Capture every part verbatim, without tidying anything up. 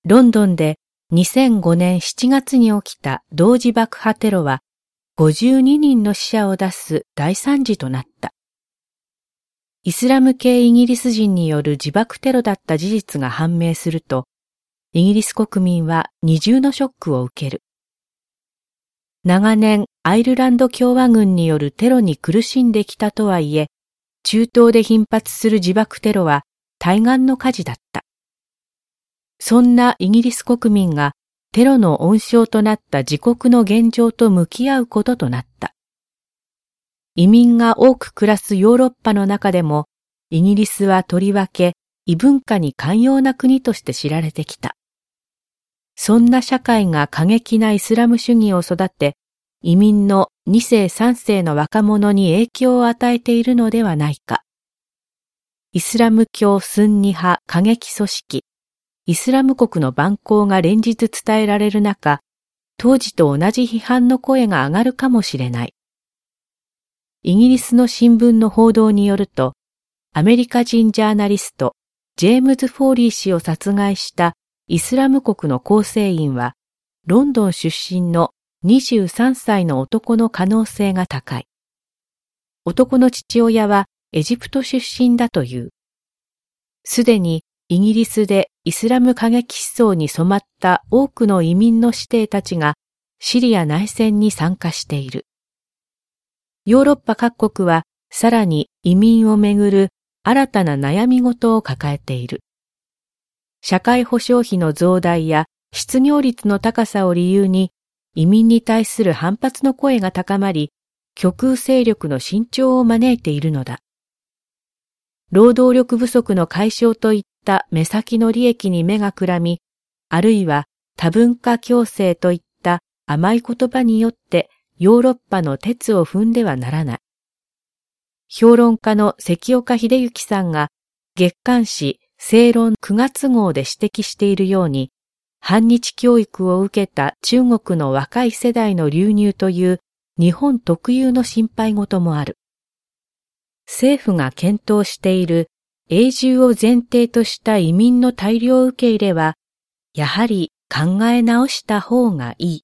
ロンドンでにせんごねんしちがつに起きた同時爆破テロはごじゅうににんの死者を出す大惨事となった。イスラム系イギリス人による自爆テロだった事実が判明すると、イギリス国民は二重のショックを受ける。長年アイルランド共和軍によるテロに苦しんできたとはいえ、中東で頻発する自爆テロは対岸の火事だった。そんなイギリス国民がテロの温床となった自国の現状と向き合うこととなった。移民が多く暮らすヨーロッパの中でも、イギリスはとりわけ異文化に寛容な国として知られてきた。そんな社会が過激なイスラム主義を育て、移民のに世さん世の若者に影響を与えているのではないか。イスラム教スンニ派過激組織、イスラム国の蛮行が連日伝えられる中、当時と同じ批判の声が上がるかもしれない。イギリスの新聞の報道によると、アメリカ人ジャーナリスト、ジェームズ・フォーリー氏を殺害したイスラム国の構成員は、ロンドン出身のにじゅうさん歳の男の可能性が高い。男の父親はエジプト出身だという。すでにイギリスでイスラム過激思想に染まった多くの移民の子弟たちがシリア内戦に参加している。ヨーロッパ各国はさらに移民をめぐる新たな悩み事を抱えている。社会保障費の増大や失業率の高さを理由に移民に対する反発の声が高まり、極右勢力の伸長を招いているのだ。労働力不足の解消といった目先の利益に目がくらみ、あるいは多文化共生といった甘い言葉によってヨーロッパの鉄を踏んではならない。評論家の関岡秀幸さんが月刊誌正論くがつ号で指摘しているように、反日教育を受けた中国の若い世代の流入という日本特有の心配事もある。政府が検討している永住を前提とした移民の大量受け入れは、やはり考え直した方がいい。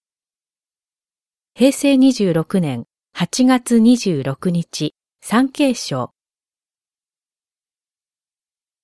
へいせいにじゅうろくねんはちがつにじゅうろくにち、産経省。